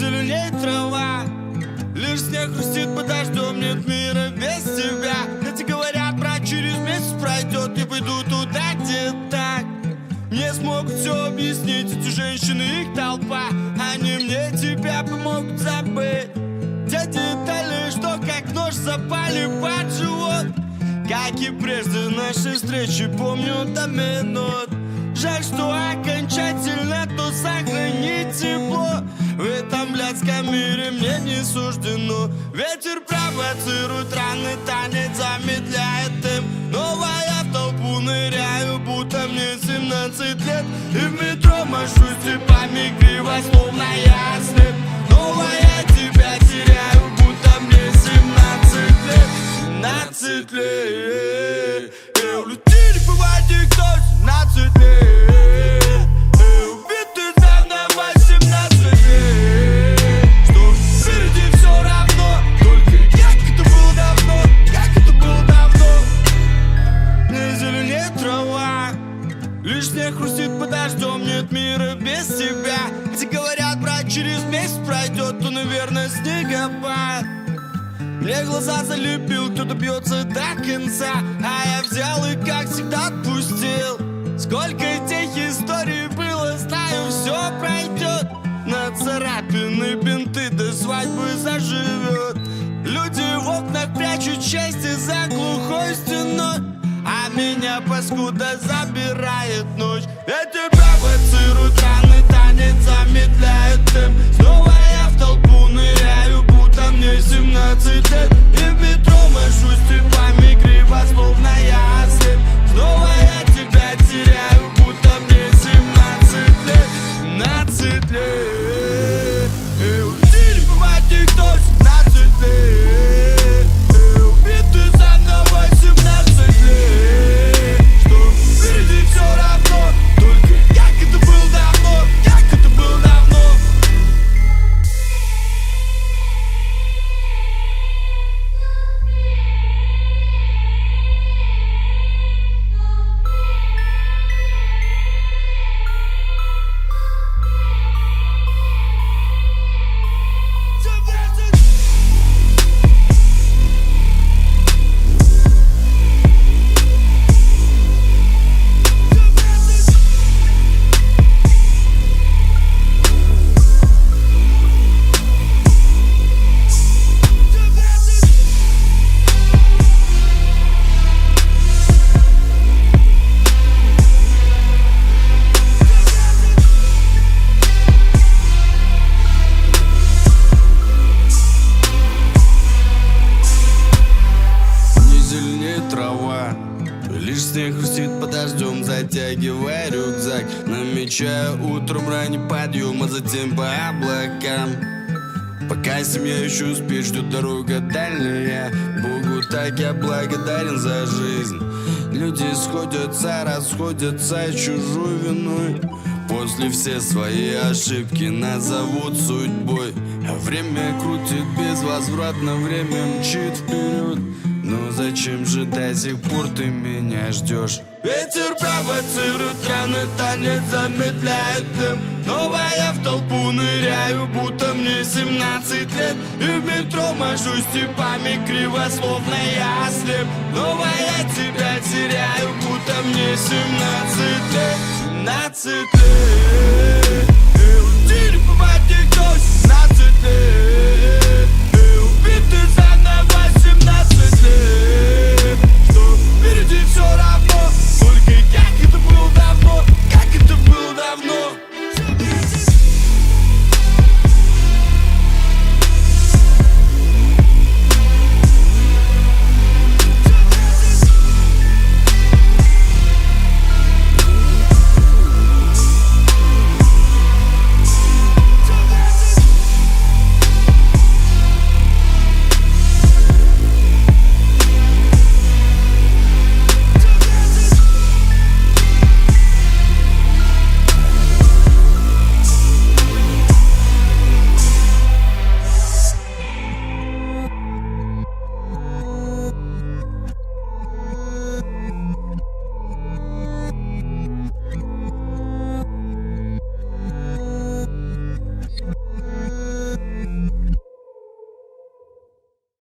зеленеет трава, лишь снег хрустит под дождем, нет мира без тебя. Эти говорят, брат, через месяц пройдет, я пойду туда, где так. Мне смогут все объяснить, эти женщины, их толпа. Они мне тебя помогут забыть. Те детали, что как нож запали под живот. Как и прежде нашей встречи, помню до минут. Жаль, что окончательно то сохранить тепло. В этом блядском мире мне не суждено. Ветер провоцирует, раны танец замедляет им. Снова я в толпу ныряю, будто мне 17 лет. И в метро машу степами криво, словно я слеп. Снова я тебя теряю, будто мне 17 лет. 17 лет. И улетели по воде кто 17 лет. И убиты заново 17 лет. Что впереди все равно, только как это было давно, как это было давно. Не зеленеет трава, лишь снег хрустит под дождем, нет мира без тебя. Эти говорят, брат, через месяц пройдет, то, наверное, снегопад. Мне глаза залепил, кто-то бьется до конца, а я взял и, как всегда, отпустил. Сколько тех историй было, знаю, все пройдет. На царапины бинты до свадьбы заживет. Люди в окнах прячут счастье за глухой стеной, а меня, паскуда, забирает ночь. Ветер провоцирует, раны танец замедляет темп. Снова я в толпу ныряю, будто мне 17 лет. И в метро машу степами криво, словно я слеп. Снова я тебя теряю, будто мне 17 лет. 17 лет. И улетели по воде кто 17 лет. И убиты заново 17 лет. Что впереди все равно, только как это было давно, как это было давно. Трава, лишь снег хрустит под дождем, затягивая рюкзак. Намечаю утром ранний подъем, а затем по облакам. Пока семья еще спит, ждет дорога дальняя. Богу так я благодарен за жизнь. Люди сходятся, расходятся чужой виной. После все свои ошибки назовут судьбой. А время крутит безвозвратно, время мчит вперед. Но зачем же до сих пор ты меня ждешь? Ветер провоцирует, раны танец замедляет темп. Снова я в толпу ныряю, будто мне 17 лет. И в метро машу степами криво, словно я слеп. Снова я тебя теряю, будто мне 17 лет. 17 лет.